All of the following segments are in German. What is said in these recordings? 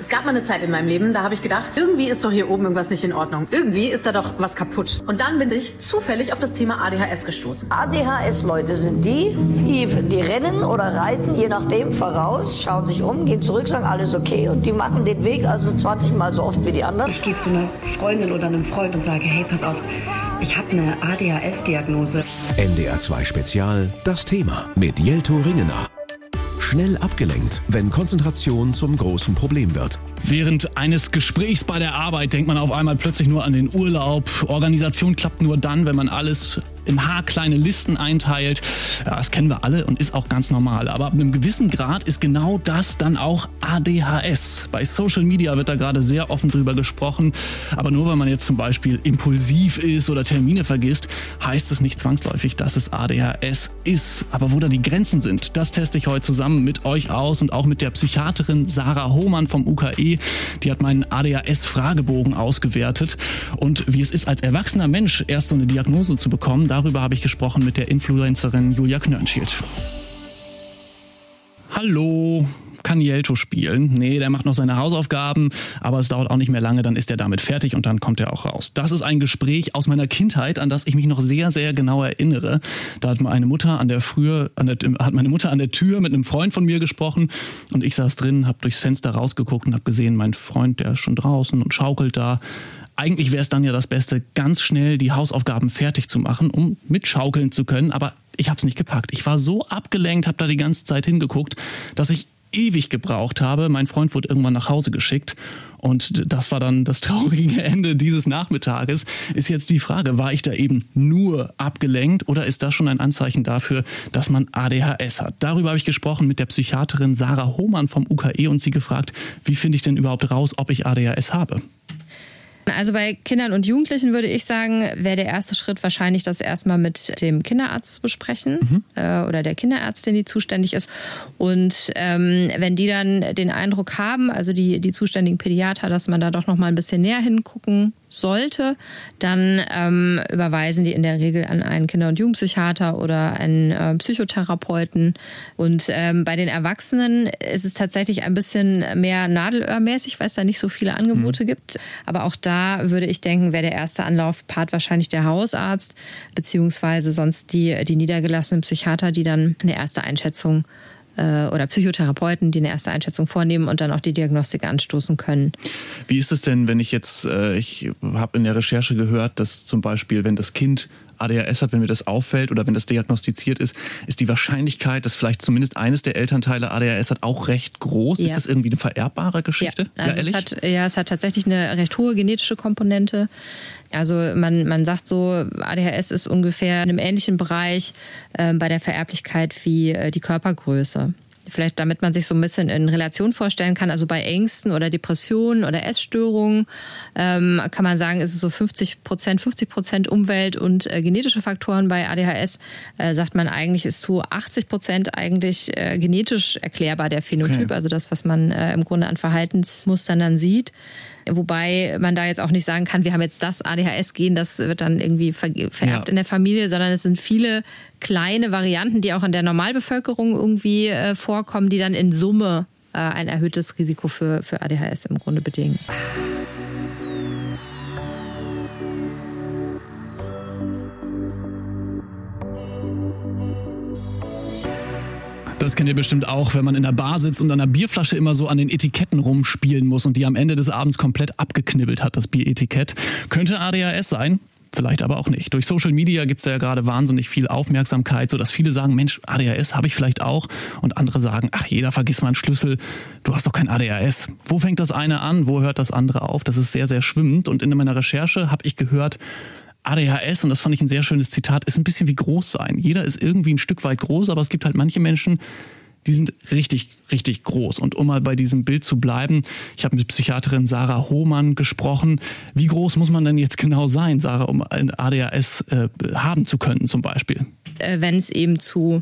Es gab mal eine Zeit in meinem Leben, da habe ich gedacht, irgendwie ist doch hier oben irgendwas nicht in Ordnung. Irgendwie ist da doch was kaputt. Und dann bin ich zufällig auf das Thema ADHS gestoßen. ADHS-Leute sind die rennen oder reiten, je nachdem, voraus, schauen sich um, gehen zurück, sagen, alles okay. Und die machen den Weg also 20 Mal so oft wie die anderen. Ich gehe zu einer Freundin oder einem Freund und sage, hey, pass auf, ich habe eine ADHS-Diagnose. NDR 2 Spezial, das Thema mit Jelto Ringener. Schnell abgelenkt, wenn Konzentration zum großen Problem wird. Während eines Gesprächs bei der Arbeit denkt man auf einmal plötzlich nur an den Urlaub. Organisation klappt nur dann, wenn man alles in haarkleine Listen einteilt. Ja, das kennen wir alle und ist auch ganz normal. Aber ab einem gewissen Grad ist genau das dann auch ADHS. Bei Social Media wird da gerade sehr offen drüber gesprochen. Aber nur weil man jetzt zum Beispiel impulsiv ist oder Termine vergisst, heißt es nicht zwangsläufig, dass es ADHS ist. Aber wo da die Grenzen sind, das teste ich heute zusammen mit euch aus und auch mit der Psychiaterin Sarah Hohmann vom UKE. Die hat meinen ADHS-Fragebogen ausgewertet. Und wie es ist, als erwachsener Mensch erst so eine Diagnose zu bekommen, darüber habe ich gesprochen mit der Influencerin Julia Knörnschild. Hallo, kann Jelto spielen? Nee, der macht noch seine Hausaufgaben, aber es dauert auch nicht mehr lange, dann ist er damit fertig und dann kommt er auch raus. Das ist ein Gespräch aus meiner Kindheit, an das ich mich noch sehr, sehr genau erinnere. Da hat meine Mutter an der Tür mit einem Freund von mir gesprochen und ich saß drin, habe durchs Fenster rausgeguckt und habe gesehen, mein Freund, der ist schon draußen und schaukelt da. Eigentlich wäre es dann ja das Beste, ganz schnell die Hausaufgaben fertig zu machen, um mitschaukeln zu können, aber ich habe es nicht gepackt. Ich war so abgelenkt, habe da die ganze Zeit hingeguckt, dass ich ewig gebraucht habe. Mein Freund wurde irgendwann nach Hause geschickt und das war dann das traurige Ende dieses Nachmittages. Ist jetzt die Frage, war ich da eben nur abgelenkt oder ist das schon ein Anzeichen dafür, dass man ADHS hat? Darüber habe ich gesprochen mit der Psychiaterin Sarah Hohmann vom UKE und sie gefragt, wie finde ich denn überhaupt raus, ob ich ADHS habe? Also bei Kindern und Jugendlichen würde ich sagen, wäre der erste Schritt wahrscheinlich, das erstmal mit dem Kinderarzt zu besprechen oder der Kinderärztin, die zuständig ist. Und wenn die dann den Eindruck haben, also die zuständigen Pädiater, dass man da doch noch mal ein bisschen näher hingucken sollte, dann überweisen die in der Regel an einen Kinder- und Jugendpsychiater oder einen Psychotherapeuten. Und bei den Erwachsenen ist es tatsächlich ein bisschen mehr nadelöhrmäßig, weil es da nicht so viele Angebote gibt. Aber auch da würde ich denken, wäre der erste Anlaufpart wahrscheinlich der Hausarzt, beziehungsweise sonst die niedergelassenen Psychiater, die dann eine erste Einschätzung oder Psychotherapeuten, die eine erste Einschätzung vornehmen und dann auch die Diagnostik anstoßen können. Wie ist es denn, wenn ich jetzt, ich habe in der Recherche gehört, dass zum Beispiel, wenn das Kind ADHS hat, wenn mir das auffällt oder wenn das diagnostiziert ist, ist die Wahrscheinlichkeit, dass vielleicht zumindest eines der Elternteile ADHS hat, auch recht groß. Ja. Ist das irgendwie eine vererbbare Geschichte? Ja, also es hat tatsächlich eine recht hohe genetische Komponente. Also man sagt so, ADHS ist ungefähr in einem ähnlichen Bereich bei der Vererblichkeit wie die Körpergröße. Vielleicht damit man sich so ein bisschen in Relation vorstellen kann, also bei Ängsten oder Depressionen oder Essstörungen kann man sagen, ist es so 50% Umwelt und genetische Faktoren. Bei ADHS sagt man eigentlich, ist zu 80% eigentlich genetisch erklärbar der Phänotyp, also das, was man im Grunde an Verhaltensmustern dann sieht. Wobei man da jetzt auch nicht sagen kann, wir haben jetzt das ADHS-Gen, das wird dann irgendwie vererbt in der Familie, sondern es sind viele kleine Varianten, die auch in der Normalbevölkerung irgendwie vorkommen, die dann in Summe ein erhöhtes Risiko für ADHS im Grunde bedingen. Das kennt ihr bestimmt auch, wenn man in der Bar sitzt und an der Bierflasche immer so an den Etiketten rumspielen muss und die am Ende des Abends komplett abgeknibbelt hat, das Bieretikett. Könnte ADHS sein, vielleicht aber auch nicht. Durch Social Media gibt es ja gerade wahnsinnig viel Aufmerksamkeit, sodass viele sagen, Mensch, ADHS habe ich vielleicht auch. Und andere sagen, ach, jeder vergisst mal einen Schlüssel, du hast doch kein ADHS. Wo fängt das eine an, wo hört das andere auf? Das ist sehr, sehr schwimmend. Und in meiner Recherche habe ich gehört, ADHS, und das fand ich ein sehr schönes Zitat, ist ein bisschen wie groß sein. Jeder ist irgendwie ein Stück weit groß, aber es gibt halt manche Menschen, die sind richtig, richtig groß. Und um mal bei diesem Bild zu bleiben, ich habe mit Psychiaterin Sarah Hohmann gesprochen. Wie groß muss man denn jetzt genau sein, Sarah, um ein ADHS haben zu können zum Beispiel? Wenn es eben zu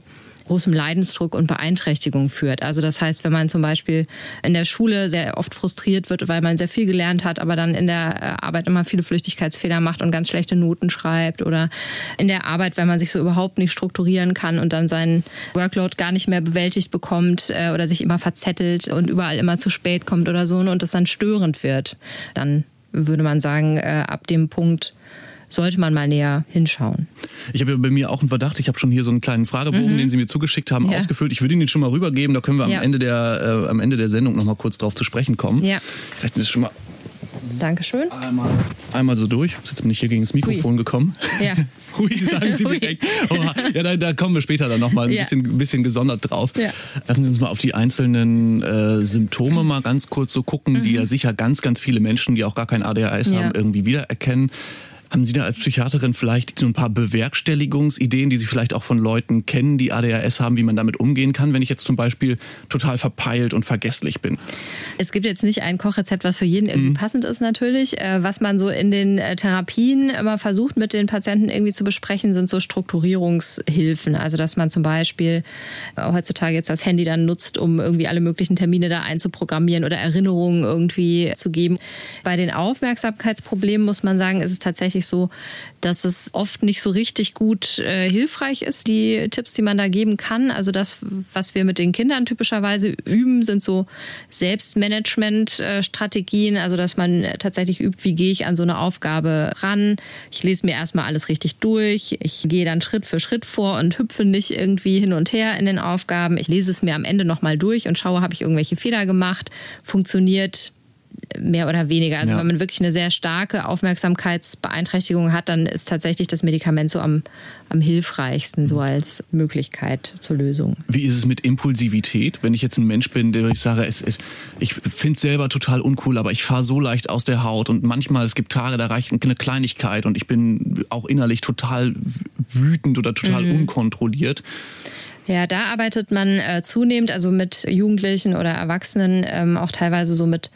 großem Leidensdruck und Beeinträchtigung führt. Also das heißt, wenn man zum Beispiel in der Schule sehr oft frustriert wird, weil man sehr viel gelernt hat, aber dann in der Arbeit immer viele Flüchtigkeitsfehler macht und ganz schlechte Noten schreibt, oder in der Arbeit, wenn man sich so überhaupt nicht strukturieren kann und dann seinen Workload gar nicht mehr bewältigt bekommt oder sich immer verzettelt und überall immer zu spät kommt oder so und das dann störend wird, dann würde man sagen, ab dem Punkt sollte man mal näher hinschauen. Ich habe ja bei mir auch einen Verdacht. Ich habe schon hier so einen kleinen Fragebogen, den Sie mir zugeschickt haben, ausgefüllt. Ich würde Ihnen den schon mal rübergeben. Da können wir am Ende der Sendung noch mal kurz drauf zu sprechen kommen. Ja. Vielleicht ist es schon mal Dankeschön. Einmal so durch. Jetzt bin ich hier gegen das Mikrofon gekommen. Ja. Hui, sagen Sie direkt. Ja, da kommen wir später dann noch mal ein bisschen gesondert drauf. Ja. Lassen Sie uns mal auf die einzelnen Symptome mal ganz kurz so gucken, die ja sicher ganz, ganz viele Menschen, die auch gar kein ADHS haben, irgendwie wiedererkennen. Haben Sie da als Psychiaterin vielleicht so ein paar Bewerkstelligungsideen, die Sie vielleicht auch von Leuten kennen, die ADHS haben, wie man damit umgehen kann, wenn ich jetzt zum Beispiel total verpeilt und vergesslich bin? Es gibt jetzt nicht ein Kochrezept, was für jeden irgendwie passend ist natürlich. Was man so in den Therapien immer versucht, mit den Patienten irgendwie zu besprechen, sind so Strukturierungshilfen. Also dass man zum Beispiel heutzutage jetzt das Handy dann nutzt, um irgendwie alle möglichen Termine da einzuprogrammieren oder Erinnerungen irgendwie zu geben. Bei den Aufmerksamkeitsproblemen muss man sagen, ist es tatsächlich so, dass es oft nicht so richtig gut hilfreich ist, die Tipps, die man da geben kann. Also das, was wir mit den Kindern typischerweise üben, sind so Selbstmanagement-Strategien, also dass man tatsächlich übt, wie gehe ich an so eine Aufgabe ran. Ich lese mir erstmal alles richtig durch. Ich gehe dann Schritt für Schritt vor und hüpfe nicht irgendwie hin und her in den Aufgaben. Ich lese es mir am Ende nochmal durch und schaue, habe ich irgendwelche Fehler gemacht, funktioniert mehr oder weniger. Also wenn man wirklich eine sehr starke Aufmerksamkeitsbeeinträchtigung hat, dann ist tatsächlich das Medikament so am hilfreichsten, so als Möglichkeit zur Lösung. Wie ist es mit Impulsivität? Wenn ich jetzt ein Mensch bin, der ich sage, ich finde es selber total uncool, aber ich fahre so leicht aus der Haut und manchmal, es gibt Tage, da reicht eine Kleinigkeit und ich bin auch innerlich total wütend oder total unkontrolliert. Ja, da arbeitet man zunehmend, also mit Jugendlichen oder Erwachsenen, auch teilweise so mit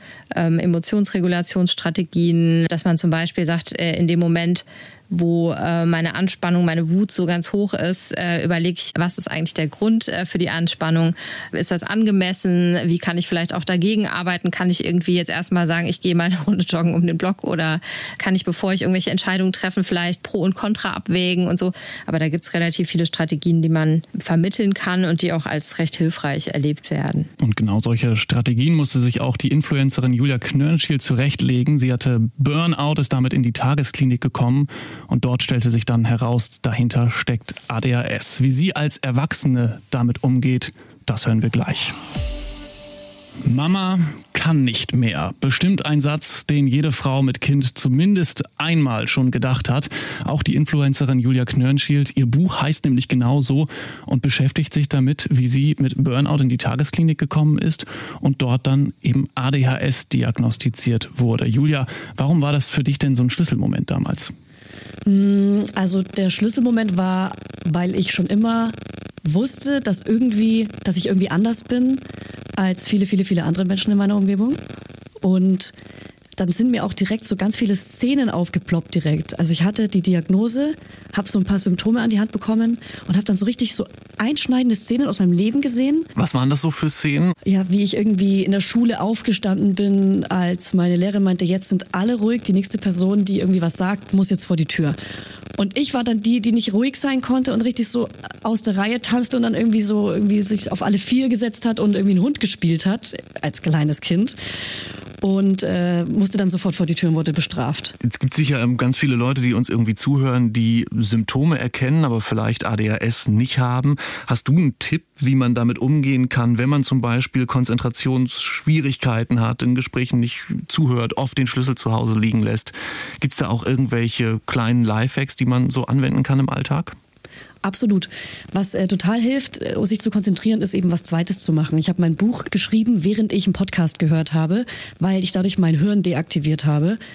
Emotionsregulationsstrategien, dass man zum Beispiel sagt, in dem Moment, wo meine Anspannung, meine Wut so ganz hoch ist, überlege ich, was ist eigentlich der Grund für die Anspannung? Ist das angemessen? Wie kann ich vielleicht auch dagegen arbeiten? Kann ich irgendwie jetzt erstmal sagen, ich gehe mal eine Runde joggen um den Block, oder kann ich, bevor ich irgendwelche Entscheidungen treffe, vielleicht Pro und Contra abwägen und so? Aber da gibt's relativ viele Strategien, die man vermitteln kann und die auch als recht hilfreich erlebt werden. Und genau solche Strategien musste sich auch die Influencerin Julia Knörnschiel zurechtlegen. Sie hatte Burnout, ist damit in die Tagesklinik gekommen. Und dort stellte sich dann heraus, dahinter steckt ADHS. Wie sie als Erwachsene damit umgeht, das hören wir gleich. Mama kann nicht mehr. Bestimmt ein Satz, den jede Frau mit Kind zumindest einmal schon gedacht hat. Auch die Influencerin Julia Knörnschild. Ihr Buch heißt nämlich genauso und beschäftigt sich damit, wie sie mit Burnout in die Tagesklinik gekommen ist und dort dann eben ADHS diagnostiziert wurde. Julia, warum war das für dich denn so ein Schlüsselmoment damals? Also der Schlüsselmoment war, weil ich schon immer wusste, dass ich irgendwie anders bin als viele andere Menschen in meiner Umgebung. Und dann sind mir auch direkt so ganz viele Szenen aufgeploppt direkt. Also ich hatte die Diagnose, habe so ein paar Symptome an die Hand bekommen und habe dann so richtig so einschneidende Szenen aus meinem Leben gesehen. Was waren das so für Szenen? Ja, wie ich irgendwie in der Schule aufgestanden bin, als meine Lehrerin meinte, jetzt sind alle ruhig, die nächste Person, die irgendwie was sagt, muss jetzt vor die Tür. Und ich war dann die nicht ruhig sein konnte und richtig so aus der Reihe tanzte und dann irgendwie sich auf alle vier gesetzt hat und irgendwie einen Hund gespielt hat, als kleines Kind. Und musste dann sofort vor die Tür und wurde bestraft. Es gibt sicher ganz viele Leute, die uns irgendwie zuhören, die Symptome erkennen, aber vielleicht ADHS nicht haben. Hast du einen Tipp, wie man damit umgehen kann, wenn man zum Beispiel Konzentrationsschwierigkeiten hat, in Gesprächen nicht zuhört, oft den Schlüssel zu Hause liegen lässt? Gibt es da auch irgendwelche kleinen Lifehacks, die man so anwenden kann im Alltag? Absolut. Was total hilft, sich zu konzentrieren, ist eben was Zweites zu machen. Ich habe mein Buch geschrieben, während ich einen Podcast gehört habe, weil ich dadurch mein Hirn deaktiviert habe.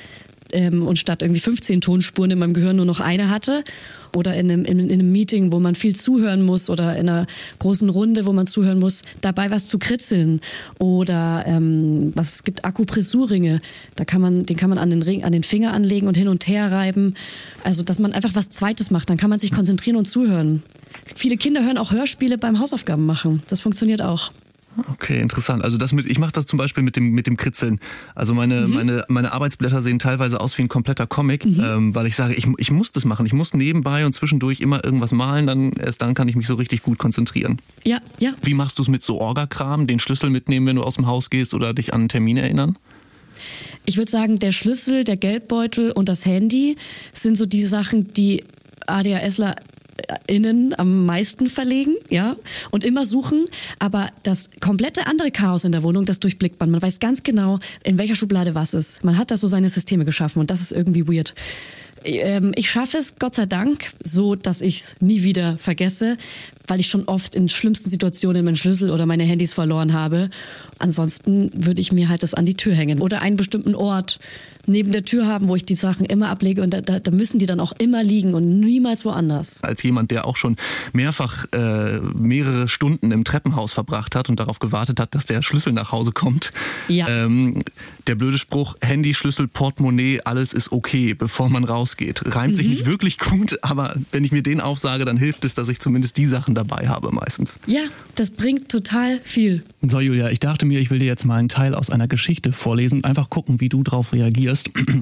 und statt irgendwie 15 Tonspuren in meinem Gehirn nur noch eine hatte. Oder in einem Meeting, wo man viel zuhören muss oder in einer großen Runde, wo man zuhören muss, dabei was zu kritzeln. Oder es gibt Akupressurringe, den kann man an den Finger anlegen und hin und her reiben. Also dass man einfach was Zweites macht, dann kann man sich konzentrieren und zuhören. Viele Kinder hören auch Hörspiele beim Hausaufgaben machen. Das funktioniert auch. Okay, interessant. Also ich mache das zum Beispiel mit dem Kritzeln. Also meine Arbeitsblätter sehen teilweise aus wie ein kompletter Comic, weil ich sage, ich muss das machen. Ich muss nebenbei und zwischendurch immer irgendwas malen, erst dann kann ich mich so richtig gut konzentrieren. Ja. Wie machst du es mit so Orga-Kram, den Schlüssel mitnehmen, wenn du aus dem Haus gehst oder dich an einen Termin erinnern? Ich würde sagen, der Schlüssel, der Geldbeutel und das Handy sind so die Sachen, die ADHSler innen am meisten verlegen, ja, und immer suchen, aber das komplette andere Chaos in der Wohnung, das durchblickt man. Man weiß ganz genau, in welcher Schublade was ist. Man hat da so seine Systeme geschaffen und das ist irgendwie weird. Ich schaffe es, Gott sei Dank, so, dass ich es nie wieder vergesse, weil ich schon oft in schlimmsten Situationen meinen Schlüssel oder meine Handys verloren habe. Ansonsten würde ich mir halt das an die Tür hängen oder einen bestimmten Ort neben der Tür haben, wo ich die Sachen immer ablege und da müssen die dann auch immer liegen und niemals woanders. Als jemand, der auch schon mehrfach mehrere Stunden im Treppenhaus verbracht hat und darauf gewartet hat, dass der Schlüssel nach Hause kommt. Ja. Der blöde Spruch, Handy, Schlüssel, Portemonnaie, alles ist okay, bevor man rausgeht. Reimt sich nicht wirklich gut, aber wenn ich mir den aufsage, dann hilft es, dass ich zumindest die Sachen dabei habe meistens. Ja, das bringt total viel. So, Julia, ich dachte mir, ich will dir jetzt mal einen Teil aus einer Geschichte vorlesen, einfach gucken, wie du drauf reagierst.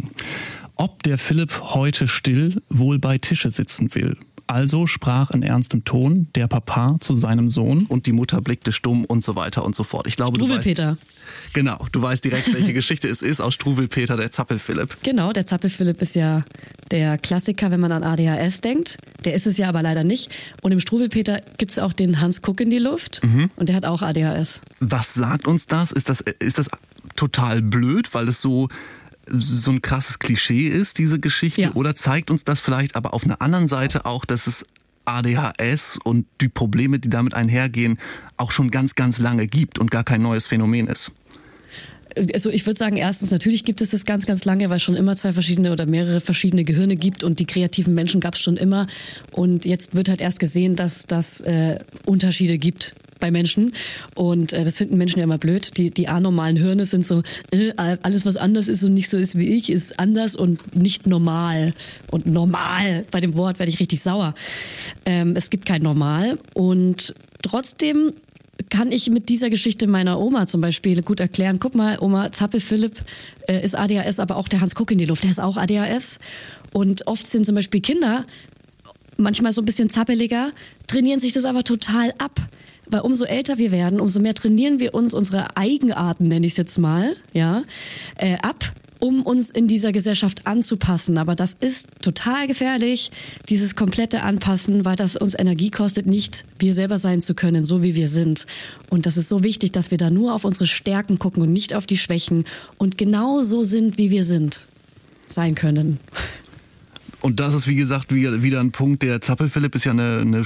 Ob der Philipp heute still wohl bei Tische sitzen will. Also sprach in ernstem Ton der Papa zu seinem Sohn und die Mutter blickte stumm und so weiter und so fort. Ich glaube, Struwwelpeter. Du weißt direkt, welche Geschichte es ist aus Struwwelpeter, der Zappel-Philipp. Genau, der Zappel-Philipp ist ja der Klassiker, wenn man an ADHS denkt. Der ist es ja aber leider nicht. Und im Struwwelpeter gibt es auch den Hans Kuck in die Luft und der hat auch ADHS. Was sagt uns das? Ist das total blöd, weil es so ein krasses Klischee ist, diese Geschichte? Ja. Oder zeigt uns das vielleicht aber auf einer anderen Seite auch, dass es ADHS und die Probleme, die damit einhergehen, auch schon ganz, ganz lange gibt und gar kein neues Phänomen ist? Also ich würde sagen, erstens, natürlich gibt es das ganz, ganz lange, weil es schon immer zwei verschiedene oder mehrere verschiedene Gehirne gibt und die kreativen Menschen gab es schon immer. Und jetzt wird halt erst gesehen, dass das Unterschiede gibt bei Menschen und das finden Menschen ja immer blöd. Die anormalen Hirne sind so, alles was anders ist und nicht so ist wie ich, ist anders und nicht normal. Und normal, bei dem Wort werde ich richtig sauer. Es gibt kein Normal und trotzdem kann ich mit dieser Geschichte meiner Oma zum Beispiel gut erklären. Guck mal, Oma, Zappel-Philipp ist ADHS, aber auch der Hans Kuck in die Luft, der ist auch ADHS. Und oft sind zum Beispiel Kinder manchmal so ein bisschen zappeliger, trainieren sich das aber total ab. Weil umso älter wir werden, umso mehr trainieren wir uns unsere Eigenarten, nenne ich es jetzt mal, ja, ab, um uns in dieser Gesellschaft anzupassen. Aber das ist total gefährlich, dieses komplette Anpassen, weil das uns Energie kostet, nicht wir selber sein zu können, so wie wir sind. Und das ist so wichtig, dass wir da nur auf unsere Stärken gucken und nicht auf die Schwächen und genau so sind, wie wir sind, sein können. Und das ist, wie gesagt, wieder ein Punkt. Der Zappel-Philipp ist ja eine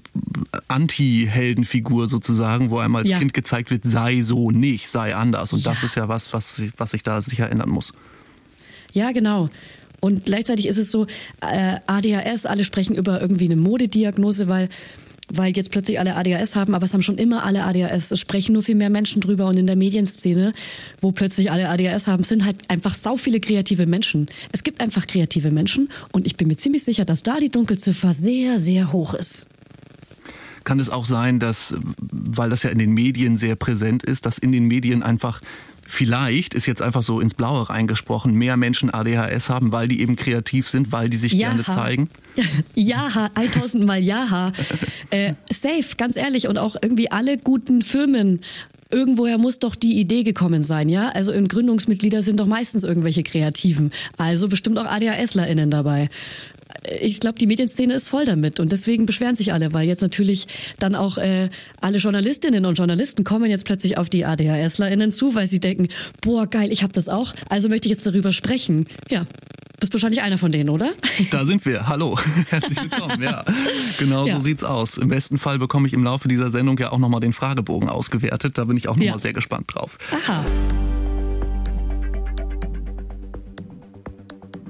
Anti-Heldenfigur sozusagen, wo einmal als Kind gezeigt wird, sei so nicht, sei anders. Und das ist ja was sich da sicher ändern muss. Ja, genau. Und gleichzeitig ist es so, ADHS, alle sprechen über irgendwie eine Modediagnose, weil jetzt plötzlich alle ADHS haben, aber es haben schon immer alle ADHS. Es sprechen nur viel mehr Menschen drüber und in der Medienszene, wo plötzlich alle ADHS haben, sind halt einfach sau viele kreative Menschen. Es gibt einfach kreative Menschen und ich bin mir ziemlich sicher, dass da die Dunkelziffer sehr, sehr hoch ist. Kann es auch sein, dass, weil das ja in den Medien sehr präsent ist, dass in den Medien einfach vielleicht, ist jetzt einfach so ins Blaue reingesprochen, mehr Menschen ADHS haben, weil die eben kreativ sind, weil die sich gerne zeigen? Ja, 1000 Mal ja. Safe, ganz ehrlich. Und auch irgendwie alle guten Firmen, irgendwoher muss doch die Idee gekommen sein, ja? Also in Gründungsmitglieder sind doch meistens irgendwelche Kreativen. Also bestimmt auch ADHSlerInnen dabei. Ich glaube, die Medienszene ist voll damit und deswegen beschweren sich alle, weil jetzt natürlich dann auch alle Journalistinnen und Journalisten kommen jetzt plötzlich auf die ADHSlerInnen zu, weil sie denken, boah, geil, ich habe das auch, also möchte ich jetzt darüber sprechen. Ja, bist wahrscheinlich einer von denen, oder? Da sind wir, hallo, herzlich willkommen, ja. Genau so sieht's aus. Im besten Fall bekomme ich im Laufe dieser Sendung ja auch nochmal den Fragebogen ausgewertet, da bin ich auch nochmal sehr gespannt drauf. Aha.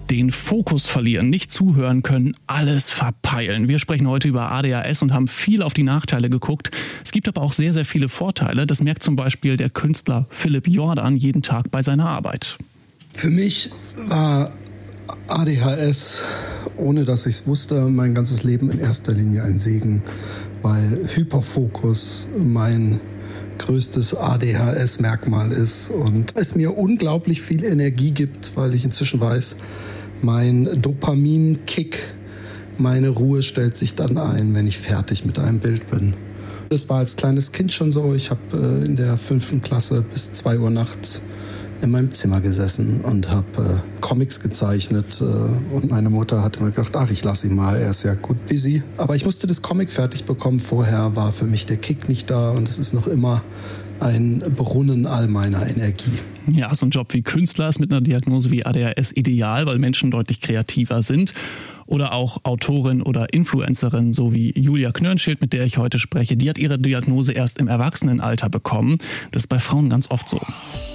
Den Fokus verlieren, nicht zuhören können, alles verpeilen. Wir sprechen heute über ADHS und haben viel auf die Nachteile geguckt. Es gibt aber auch sehr, sehr viele Vorteile. Das merkt zum Beispiel der Künstler Philipp Jordan jeden Tag bei seiner Arbeit. Für mich war ADHS, ohne dass ich es wusste, mein ganzes Leben in erster Linie ein Segen, weil Hyperfokus mein größtes ADHS-Merkmal ist und es mir unglaublich viel Energie gibt, weil ich inzwischen weiß, mein Dopamin-Kick, meine Ruhe stellt sich dann ein, wenn ich fertig mit einem Bild bin. Das war als kleines Kind schon so. Ich habe in der 5. Klasse bis 2 Uhr nachts in meinem Zimmer gesessen und habe Comics gezeichnet. Und meine Mutter hat immer gedacht, ach, ich lasse ihn mal, er ist ja gut busy. Aber ich musste das Comic fertig bekommen. Vorher war für mich der Kick nicht da und es ist noch immer ein Brunnen all meiner Energie. Ja, so ein Job wie Künstler ist mit einer Diagnose wie ADHS ideal, weil Menschen deutlich kreativer sind. Oder auch Autorin oder Influencerin, so wie Julia Knörnschild, mit der ich heute spreche. Die hat ihre Diagnose erst im Erwachsenenalter bekommen. Das ist bei Frauen ganz oft so.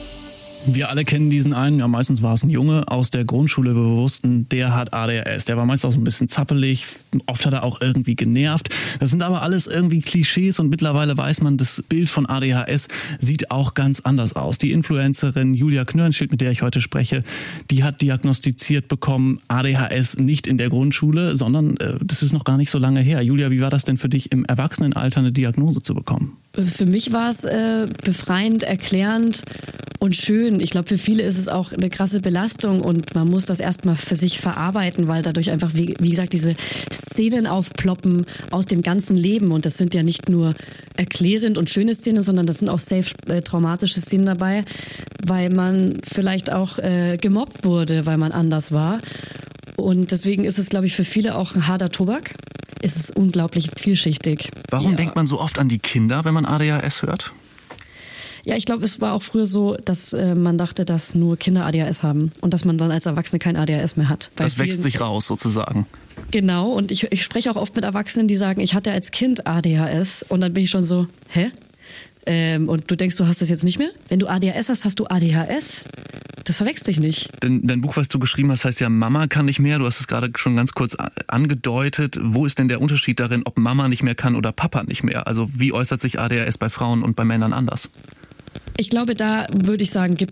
Wir alle kennen diesen einen, ja meistens war es ein Junge aus der Grundschule, wo wir wussten, der hat ADHS. Der war meist auch so ein bisschen zappelig, oft hat er auch irgendwie genervt. Das sind aber alles irgendwie Klischees und mittlerweile weiß man, das Bild von ADHS sieht auch ganz anders aus. Die Influencerin Julia Knörnschild, mit der ich heute spreche, die hat diagnostiziert bekommen ADHS nicht in der Grundschule, sondern das ist noch gar nicht so lange her. Julia, wie war das denn für dich im Erwachsenenalter eine Diagnose zu bekommen? Für mich war es befreiend, erklärend und schön. Ich glaube, für viele ist es auch eine krasse Belastung und man muss das erstmal für sich verarbeiten, weil dadurch einfach, wie gesagt, diese Szenen aufploppen aus dem ganzen Leben. Und das sind ja nicht nur erklärend und schöne Szenen, sondern das sind auch safe traumatische Szenen dabei, weil man vielleicht auch gemobbt wurde, weil man anders war. Und deswegen ist es, glaube ich, für viele auch ein harter Tobak. Es ist unglaublich vielschichtig. Warum denkt man so oft an die Kinder, wenn man ADHS hört? Ja, ich glaube, es war auch früher so, dass man dachte, dass nur Kinder ADHS haben und dass man dann als Erwachsene kein ADHS mehr hat. Das wächst sich raus sozusagen. Genau, und ich spreche auch oft mit Erwachsenen, die sagen, ich hatte als Kind ADHS und dann bin ich schon so, hä? Und du denkst, du hast das jetzt nicht mehr? Wenn du ADHS hast, hast du ADHS? Das verwechselt sich nicht. Dein Buch, was du geschrieben hast, heißt ja Mama kann nicht mehr. Du hast es gerade schon ganz kurz angedeutet. Wo ist denn der Unterschied darin, ob Mama nicht mehr kann oder Papa nicht mehr? Also wie äußert sich ADHS bei Frauen und bei Männern anders? Ich glaube, da würde ich sagen,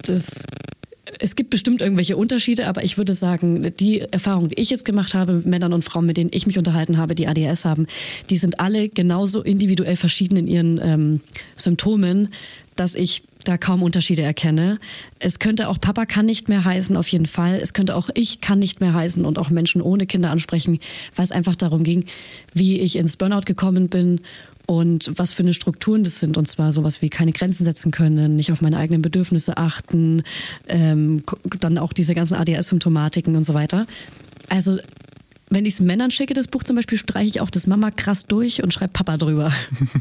es gibt bestimmt irgendwelche Unterschiede, aber ich würde sagen, die Erfahrungen, die ich jetzt gemacht habe mit Männern und Frauen, mit denen ich mich unterhalten habe, die ADHS haben, die sind alle genauso individuell verschieden in ihren Symptomen, dass ich da kaum Unterschiede erkenne. Es könnte auch Papa kann nicht mehr heißen, auf jeden Fall. Es könnte auch ich kann nicht mehr heißen und auch Menschen ohne Kinder ansprechen, weil es einfach darum ging, wie ich ins Burnout gekommen bin und was für eine Strukturen das sind. Und zwar sowas wie keine Grenzen setzen können, nicht auf meine eigenen Bedürfnisse achten, dann auch diese ganzen ADHS-Symptomatiken und so weiter. Also wenn ich es Männern schicke, das Buch zum Beispiel, streiche ich auch das Mama krass durch und schreibe Papa drüber.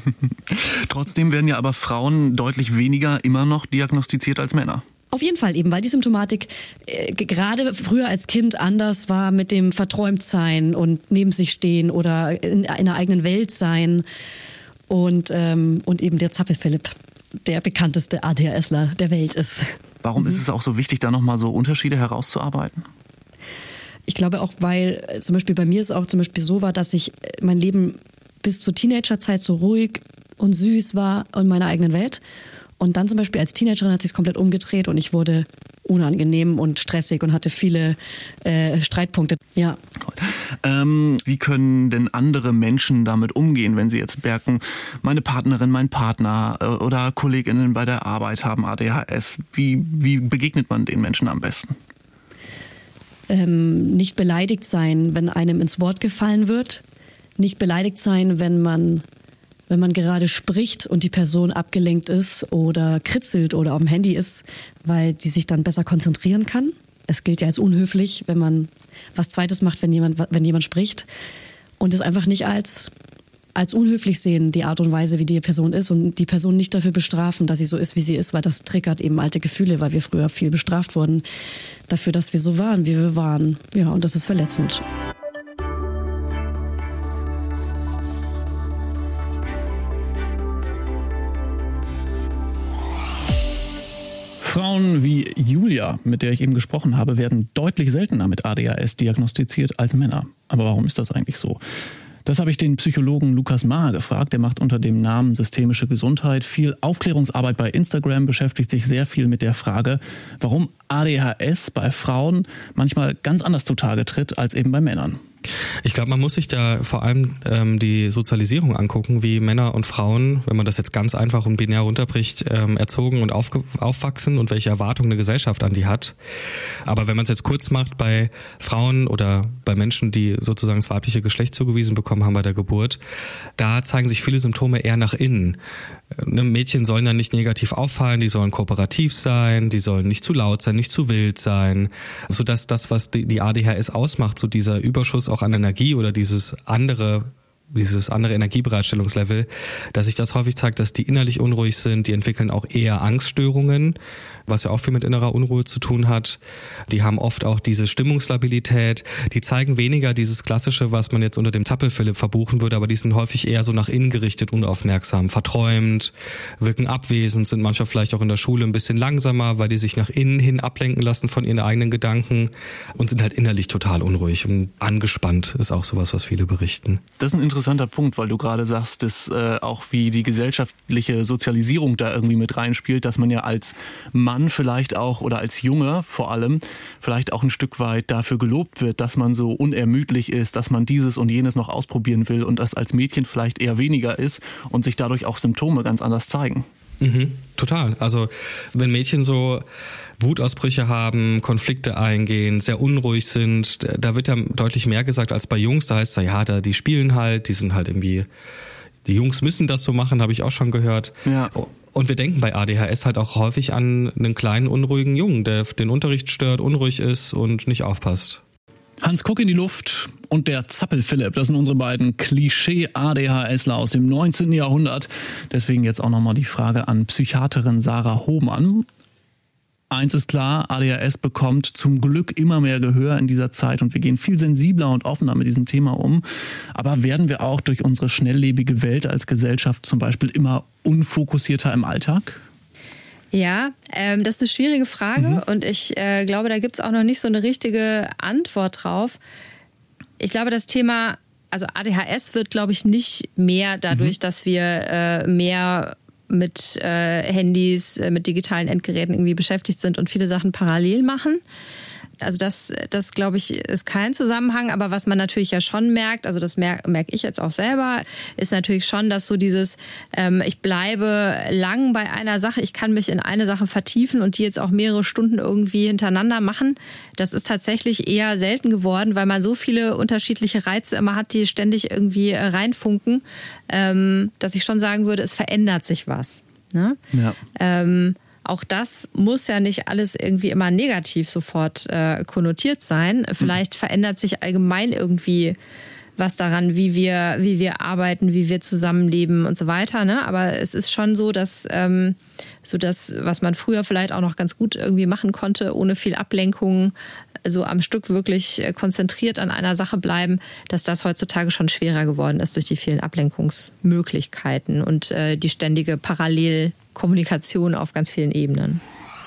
Trotzdem werden ja aber Frauen deutlich weniger immer noch diagnostiziert als Männer. Auf jeden Fall eben, weil die Symptomatik gerade früher als Kind anders war mit dem Verträumtsein und neben sich stehen oder in einer eigenen Welt sein. Und eben der Zappel-Philipp, der bekannteste ADHSler der Welt ist. Warum ist es auch so wichtig, da nochmal so Unterschiede herauszuarbeiten? Ich glaube auch, weil zum Beispiel bei mir es auch zum Beispiel so war, dass ich mein Leben bis zur Teenagerzeit so ruhig und süß war in meiner eigenen Welt. Und dann zum Beispiel als Teenagerin hat sich es komplett umgedreht und ich wurde unangenehm und stressig und hatte viele Streitpunkte. Ja. Wie können denn andere Menschen damit umgehen, wenn sie jetzt merken, meine Partnerin, mein Partner oder KollegInnen bei der Arbeit haben ADHS? Wie begegnet man den Menschen am besten? Nicht beleidigt sein, wenn einem ins Wort gefallen wird. Nicht beleidigt sein, wenn man gerade spricht und die Person abgelenkt ist oder kritzelt oder auf dem Handy ist, weil die sich dann besser konzentrieren kann. Es gilt ja als unhöflich, wenn man was Zweites macht, wenn jemand spricht. Und es einfach nicht als unhöflich sehen, die Art und Weise, wie die Person ist und die Person nicht dafür bestrafen, dass sie so ist, wie sie ist, weil das triggert eben alte Gefühle, weil wir früher viel bestraft wurden dafür, dass wir so waren, wie wir waren. Ja, und das ist verletzend. Frauen wie Julia, mit der ich eben gesprochen habe, werden deutlich seltener mit ADHS diagnostiziert als Männer. Aber warum ist das eigentlich so? Das habe ich den Psychologen Lukas Maher gefragt. Der macht unter dem Namen Systemische Gesundheit viel Aufklärungsarbeit bei Instagram, beschäftigt sich sehr viel mit der Frage, warum ADHS bei Frauen manchmal ganz anders zutage tritt als eben bei Männern. Ich glaube, man muss sich da vor allem die Sozialisierung angucken, wie Männer und Frauen, wenn man das jetzt ganz einfach und binär runterbricht, erzogen und aufwachsen und welche Erwartungen eine Gesellschaft an die hat. Aber wenn man es jetzt kurz macht, bei Frauen oder bei Menschen, die sozusagen das weibliche Geschlecht zugewiesen bekommen haben bei der Geburt, da zeigen sich viele Symptome eher nach innen. Mädchen sollen dann nicht negativ auffallen, die sollen kooperativ sein, die sollen nicht zu laut sein, nicht zu wild sein, sodass das, was die ADHS ausmacht, so dieser Überschuss auch an Energie oder dieses andere Energiebereitstellungslevel, dass sich das häufig zeigt, dass die innerlich unruhig sind, die entwickeln auch eher Angststörungen, was ja auch viel mit innerer Unruhe zu tun hat. Die haben oft auch diese Stimmungslabilität, die zeigen weniger dieses Klassische, was man jetzt unter dem Tappel-Philipp verbuchen würde, aber die sind häufig eher so nach innen gerichtet, unaufmerksam, verträumt, wirken abwesend, sind manchmal vielleicht auch in der Schule ein bisschen langsamer, weil die sich nach innen hin ablenken lassen von ihren eigenen Gedanken und sind halt innerlich total unruhig und angespannt, ist auch sowas, was viele berichten. Das ist ein interessanter Punkt, weil du gerade sagst, dass auch wie die gesellschaftliche Sozialisierung da irgendwie mit reinspielt, dass man ja als Mann vielleicht auch oder als Junge vor allem vielleicht auch ein Stück weit dafür gelobt wird, dass man so unermüdlich ist, dass man dieses und jenes noch ausprobieren will und das als Mädchen vielleicht eher weniger ist und sich dadurch auch Symptome ganz anders zeigen. Total. Also wenn Mädchen so Wutausbrüche haben, Konflikte eingehen, sehr unruhig sind, da wird ja deutlich mehr gesagt als bei Jungs. Da heißt es ja, die spielen halt, die sind halt irgendwie, die Jungs müssen das so machen, habe ich auch schon gehört. Ja. Und wir denken bei ADHS halt auch häufig an einen kleinen, unruhigen Jungen, der den Unterricht stört, unruhig ist und nicht aufpasst. Hans Kuck in die Luft und der Zappel-Philipp, das sind unsere beiden Klischee-ADHSler aus dem 19. Jahrhundert. Deswegen jetzt auch nochmal die Frage an Psychiaterin Sarah Hohmann. Eins ist klar, ADHS bekommt zum Glück immer mehr Gehör in dieser Zeit und wir gehen viel sensibler und offener mit diesem Thema um. Aber werden wir auch durch unsere schnelllebige Welt als Gesellschaft zum Beispiel immer unfokussierter im Alltag? Ja, das ist eine schwierige Frage und ich glaube, da gibt es auch noch nicht so eine richtige Antwort drauf. Ich glaube, das Thema, also ADHS wird, glaube ich, nicht mehr dadurch, dass wir mehr mit Handys, mit digitalen Endgeräten irgendwie beschäftigt sind und viele Sachen parallel machen. Also das glaube ich, ist kein Zusammenhang. Aber was man natürlich ja schon merkt, also das merke ich jetzt auch selber, ist natürlich schon, dass so dieses, ich bleibe lang bei einer Sache, ich kann mich in eine Sache vertiefen und die jetzt auch mehrere Stunden irgendwie hintereinander machen. Das ist tatsächlich eher selten geworden, weil man so viele unterschiedliche Reize immer hat, die ständig irgendwie reinfunken, dass ich schon sagen würde, es verändert sich was. Ne? Ja. Auch das muss ja nicht alles irgendwie immer negativ sofort konnotiert sein. Vielleicht verändert sich allgemein irgendwie was daran, wie wir arbeiten, wie wir zusammenleben und so weiter. Ne? Aber es ist schon so, dass was man früher vielleicht auch noch ganz gut irgendwie machen konnte, ohne viel Ablenkung, so am Stück wirklich konzentriert an einer Sache bleiben, dass das heutzutage schon schwerer geworden ist durch die vielen Ablenkungsmöglichkeiten und die ständige Parallelkommunikation auf ganz vielen Ebenen.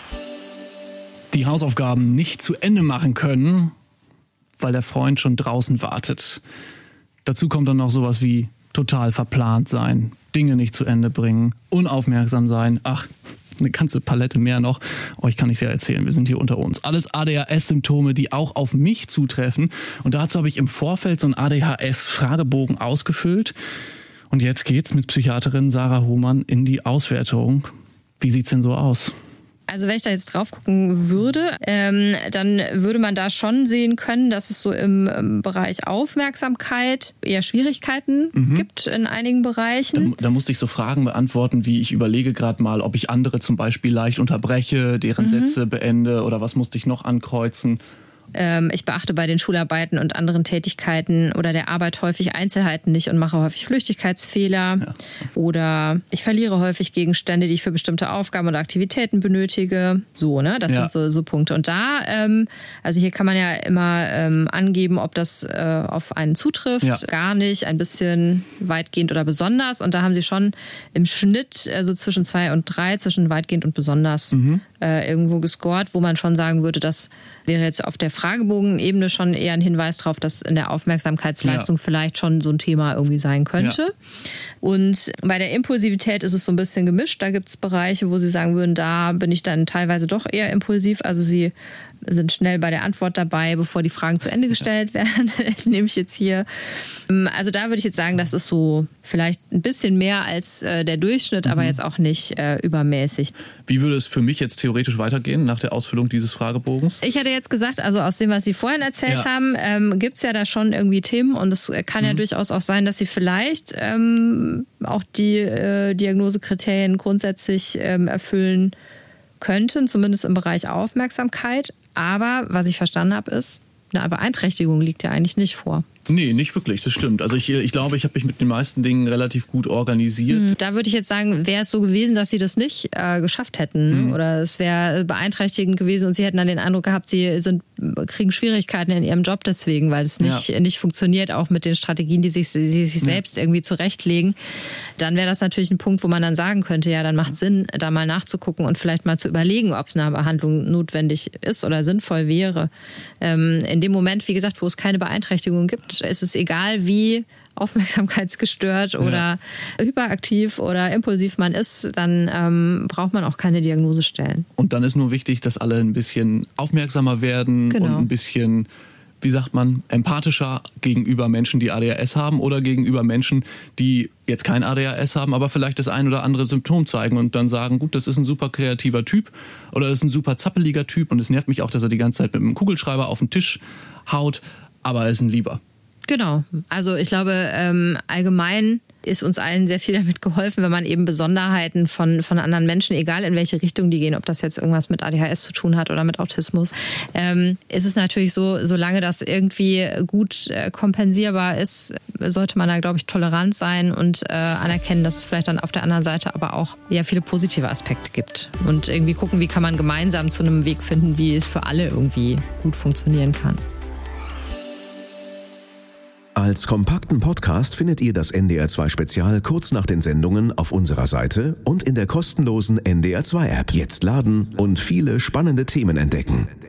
Die Hausaufgaben nicht zu Ende machen können, weil der Freund schon draußen wartet. Dazu kommt dann noch sowas wie total verplant sein, Dinge nicht zu Ende bringen, unaufmerksam sein, ach, eine ganze Palette mehr noch. Euch kann ich ja erzählen, wir sind hier unter uns. Alles ADHS-Symptome, die auch auf mich zutreffen. Und dazu habe ich im Vorfeld so einen ADHS-Fragebogen ausgefüllt. Und jetzt geht's mit Psychiaterin Sarah Hohmann in die Auswertung. Wie sieht's denn so aus? Also wenn ich da jetzt drauf gucken würde, dann würde man da schon sehen können, dass es so im Bereich Aufmerksamkeit eher Schwierigkeiten gibt in einigen Bereichen. Da musste ich so Fragen beantworten, wie ich überlege gerade mal, ob ich andere zum Beispiel leicht unterbreche, deren Sätze beende oder was musste ich noch ankreuzen. Ich beachte bei den Schularbeiten und anderen Tätigkeiten oder der Arbeit häufig Einzelheiten nicht und mache häufig Flüchtigkeitsfehler. Ja. Oder ich verliere häufig Gegenstände, die ich für bestimmte Aufgaben oder Aktivitäten benötige. So, ne? Das sind so Punkte. Und da, also hier kann man ja immer angeben, ob das auf einen zutrifft. Ja. Gar nicht, ein bisschen weitgehend oder besonders. Und da haben sie schon im Schnitt so zwischen 2 und 3, zwischen weitgehend und besonders irgendwo gescored, wo man schon sagen würde, das wäre jetzt auf der Fragebogenebene schon eher ein Hinweis darauf, dass in der Aufmerksamkeitsleistung vielleicht schon so ein Thema irgendwie sein könnte. Ja. Und bei der Impulsivität ist es so ein bisschen gemischt. Da gibt es Bereiche, wo sie sagen würden, da bin ich dann teilweise doch eher impulsiv. Also sie sind schnell bei der Antwort dabei, bevor die Fragen zu Ende gestellt werden, nehme ich jetzt hier. Also da würde ich jetzt sagen, das ist so vielleicht ein bisschen mehr als der Durchschnitt, aber jetzt auch nicht übermäßig. Wie würde es für mich jetzt theoretisch weitergehen nach der Ausfüllung dieses Fragebogens? Ich hatte jetzt gesagt, also aus dem, was Sie vorhin erzählt haben, gibt es ja da schon irgendwie Themen und es kann ja durchaus auch sein, dass Sie vielleicht auch die Diagnosekriterien grundsätzlich erfüllen könnten, zumindest im Bereich Aufmerksamkeit. Aber was ich verstanden habe, ist, eine Beeinträchtigung liegt ja eigentlich nicht vor. Nee, nicht wirklich, das stimmt. Also ich glaube, ich habe mich mit den meisten Dingen relativ gut organisiert. Da würde ich jetzt sagen, wäre es so gewesen, dass Sie das nicht geschafft hätten oder es wäre beeinträchtigend gewesen und Sie hätten dann den Eindruck gehabt, Sie kriegen Schwierigkeiten in Ihrem Job deswegen, weil es nicht funktioniert, auch mit den Strategien, die sich selbst irgendwie zurechtlegen. Dann wäre das natürlich ein Punkt, wo man dann sagen könnte, ja, dann macht Sinn, da mal nachzugucken und vielleicht mal zu überlegen, ob eine Behandlung notwendig ist oder sinnvoll wäre. In dem Moment, wie gesagt, wo es keine Beeinträchtigung gibt, ist es egal, wie aufmerksamkeitsgestört oder hyperaktiv oder impulsiv man ist, dann braucht man auch keine Diagnose stellen. Und dann ist nur wichtig, dass alle ein bisschen aufmerksamer werden und ein bisschen, wie sagt man, empathischer gegenüber Menschen, die ADHS haben oder gegenüber Menschen, die jetzt kein ADHS haben, aber vielleicht das ein oder andere Symptom zeigen und dann sagen, gut, das ist ein super kreativer Typ oder das ist ein super zappeliger Typ und es nervt mich auch, dass er die ganze Zeit mit einem Kugelschreiber auf den Tisch haut, aber er ist ein Lieber. Genau. Also ich glaube, allgemein ist uns allen sehr viel damit geholfen, wenn man eben Besonderheiten von anderen Menschen, egal in welche Richtung die gehen, ob das jetzt irgendwas mit ADHS zu tun hat oder mit Autismus, ist es natürlich so, solange das irgendwie gut kompensierbar ist, sollte man da, glaube ich, tolerant sein und anerkennen, dass es vielleicht dann auf der anderen Seite aber auch viele positive Aspekte gibt und irgendwie gucken, wie kann man gemeinsam zu einem Weg finden, wie es für alle irgendwie gut funktionieren kann. Als kompakten Podcast findet ihr das NDR2 Spezial kurz nach den Sendungen auf unserer Seite und in der kostenlosen NDR2 App. Jetzt laden und viele spannende Themen entdecken.